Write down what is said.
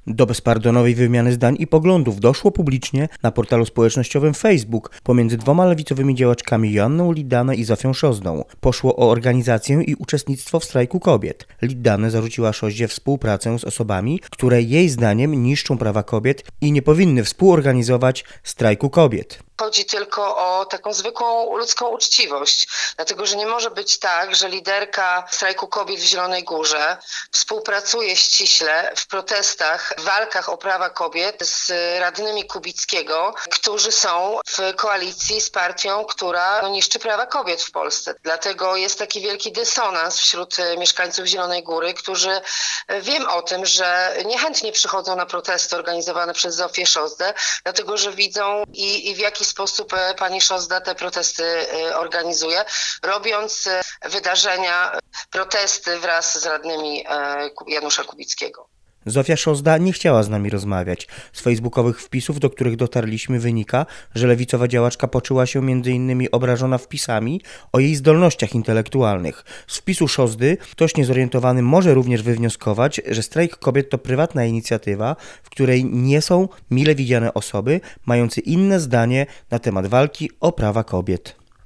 Do bezpardonowej wymiany zdań i poglądów doszło publicznie na portalu społecznościowym Facebook pomiędzy dwoma lewicowymi działaczkami Joanną Liddané i Zofią Szozdą. Poszło o organizację i uczestnictwo w strajku kobiet. Liddané zarzuciła Szozdzie współpracę z osobami, które jej zdaniem niszczą prawa kobiet i nie powinny współorganizować strajku kobiet. Chodzi tylko o taką zwykłą ludzką uczciwość, dlatego że nie może być tak, że liderka strajku kobiet w Zielonej Górze współpracuje ściśle w protestach, w walkach o prawa kobiet z radnymi Kubickiego, którzy są w koalicji z partią, która niszczy prawa kobiet w Polsce. Dlatego jest taki wielki dysonans wśród mieszkańców Zielonej Góry, którzy wiem o tym, że niechętnie przychodzą na protesty organizowane przez Zofię Szozdę, dlatego że widzą i w jaki sposób pani Szozda te protesty organizuje, robiąc wydarzenia, protesty wraz z radnymi Janusza Kubickiego. Zofia Szozda nie chciała z nami rozmawiać. Z facebookowych wpisów, do których dotarliśmy, wynika, że lewicowa działaczka poczuła się m.in. obrażona wpisami o jej zdolnościach intelektualnych. Z wpisu Szozdy ktoś niezorientowany może również wywnioskować, że strajk kobiet to prywatna inicjatywa, w której nie są mile widziane osoby mające inne zdanie na temat walki o prawa kobiet.